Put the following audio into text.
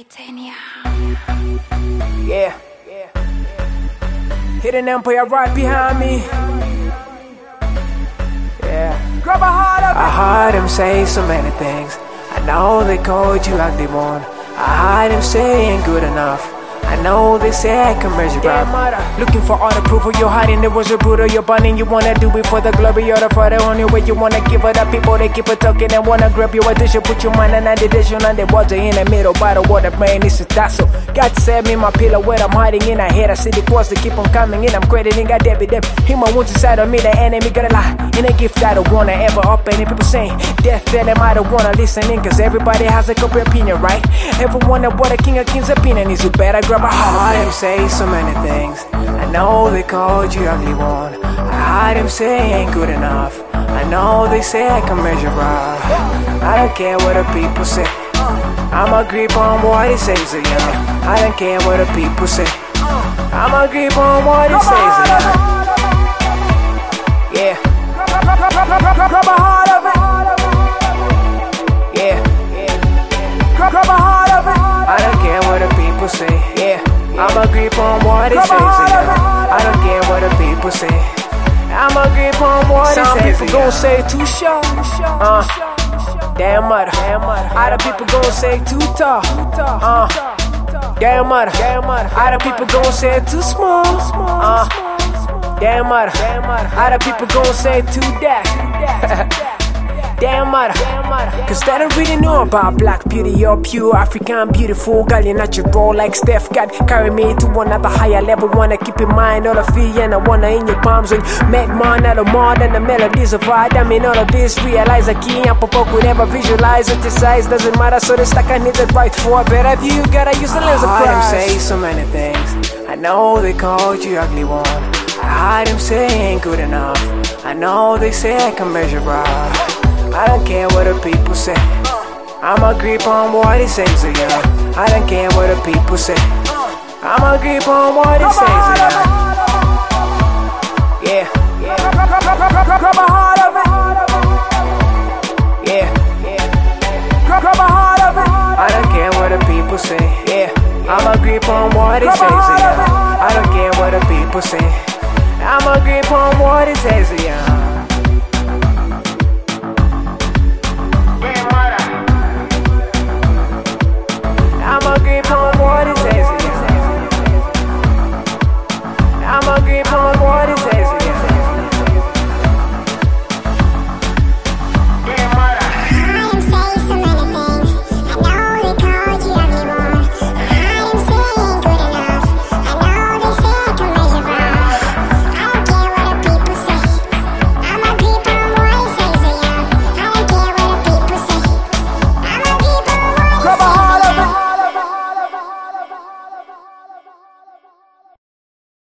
Titania. Yeah. Hidden Empire right behind me. Yeah. Grab a heart of it. I heard him say so many things. I know they called you ugly one. I heard him saying good enough. I know they say I can measure up. Looking for all the proof of your hiding. There was a brutal, you're burning. You wanna do it for the glory or the Friday. Only way you wanna give it up. People they keep it talking and wanna grab your attention. Put your mind on addition and the water in the middle. By the water brain, it's a tassel. God save me my pillow where I'm hiding in. I head. I see the quartz they keep on coming in. I'm crediting God Debbie them. Him my wounds inside of me. The enemy gotta lie. In a gift I don't wanna ever up. Any people saying death, tell them I don't wanna listen in. Cause everybody has a couple opinion, right? Everyone that what a king of kings opinion is. You better grab a heart. I heard him say so many things. I know they called you ugly one. I heard him say ain't good enough. I know they say I can measure up. I don't care what the people say. I'ma grip on what he says, yeah. I don't care what the people say. I'ma grip on what he says, yeah. Yeah. Grab a heart of it. Yeah. Grab a heart of it. I don't care what the people say, yeah. I'ma grip on what he says, yeah. I don't care what the people say. I'ma grip on what he says. Some people gon' say too short, damn mother. Other people gon' say too tall, damn mother. Other people gon' say too small, damn mother. Other people gon' say too deaf. Damn mother. Cause they don't really know about black beauty or pure African beautiful girl. You're natural like Steph. God carry me to another higher level. Wanna keep in mind all the fear and I wanna in your palms. When make man out of more than the melodies of art. I mean all of this realize a key and pop up could never visualize it. The size doesn't matter, so the stack I need it right for a better view. You gotta use the lens of Christ. I heard him say so many things. I know they called you ugly one. I heard him say ain't good enough. I know they say I can measure up. I don't care what the people say. I'ma grip on what he says, yeah. I don't care what the people say. I'ma grip on what he says, yeah. Yeah. Grab a heart of it. Yeah. Grab a heart of it. I don't care what the people say, yeah. I'ma grip on what he says, yeah. I don't care what the people say. I'ma grip on what he says, yeah.